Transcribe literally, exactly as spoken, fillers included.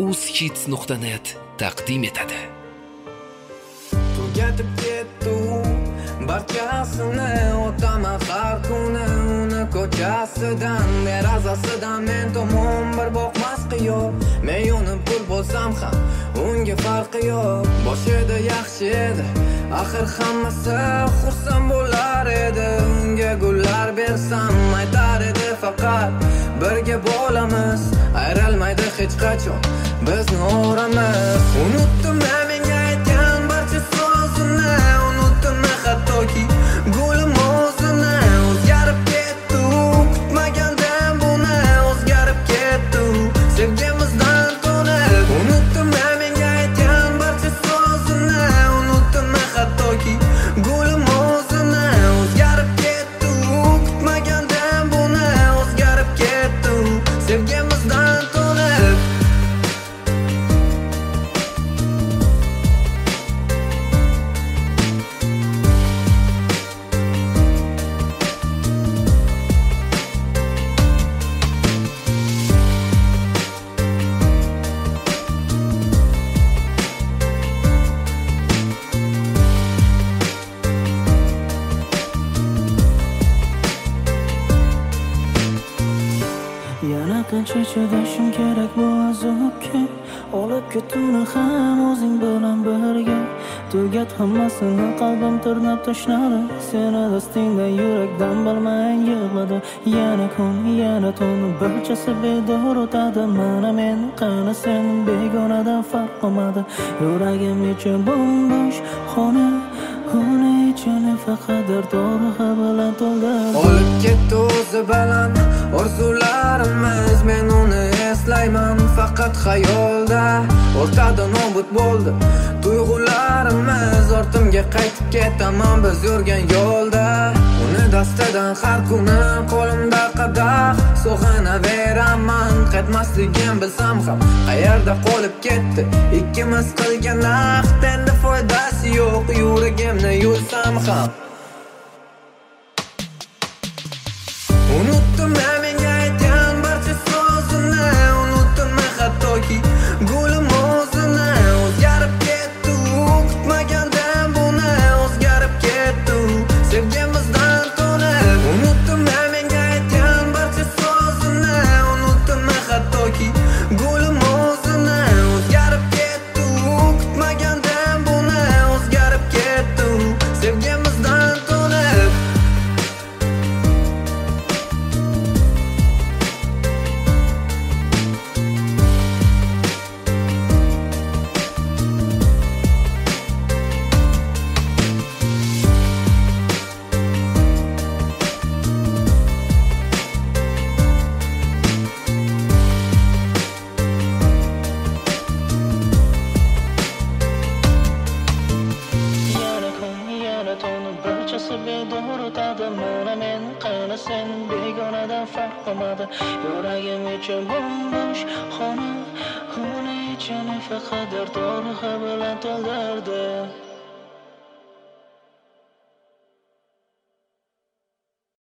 uzhits nuqta net taqdim etadi. Tugatib ketdi barchasini, o'taman har kuni uni ko'chasidan, derazasidan men tomon bir boqmas qiyoq. Men uni pul bo'lsam ham unga farqi yo'q. Boshida yaxshi edi, axir hammasi xursand bo'lar edi. Unga gullar bersam aytar edi faqat birga bo'lamiz, ayrilmaydi hech qachon bizni o'ramiz. Unutdim menga aytgan barcha so'zini, unutdim hattoki gulim o'zini. O'zgarib ketdi, kutmaganda buni o'zgarib ketdi, sevgimizdan to'nib. Unutdim menga aytgan barcha so'zini, unutdim hattoki gulim o'zini. O'zgarib ketdi, kutmaganda buni o'zgarib ketdi, sevgimizdan to'nib. Yana qancha chidashim kerak bu azobga? Olib ket uni ham o'zing bilan birga. Tugat hammasini, qalbim tirnab tashladi. Seni dostingda yurakdan bilmay yig'ladi. Yana kun, yana tun, barchasi bedor o'tadi. Mana men qani sen begonadan farq qilmadi. Yuragim ichi bo'sh xona, xona ichini faqat dardorg'a bilan to'ldirdi. Olib ketdi o'zi bilan orzularimiz, men uni eslayman faqat xayolda. O'rtada nobud bo'ldi tuyg'ularimiz, ortimga qaytib ketaman biz yurgan yo'lda. Uni dastadan har kuni qo'limda qadah sog'inaveraman. Qaytmasligim bilsam ham qayerda qolib ketdi ikkimiz qilgan ahd, endi foydasi yo'q yuragimni yulsam ham. Unutdim menga aytgan barcha so'zini, unutdim hattoki gulim o'zini. O'zgarib ketdi, kutmaganda buni o'zgarib ketdi, sevgimizdan to'nib. Unutdim menga aytgan barcha so'zini, unutdim hattoki gulim o'zini. O'zgarib ketdi, kutmaganda buni o'zgarib ketdi, sevgimizdan to'nib. Barchasi bedor o'tadi. Mana men qani sen begonadan farq qilmadi. Yuragim ichi bo'sh xona, xona ichini faqat dardorg'a bilan to'ldirdi.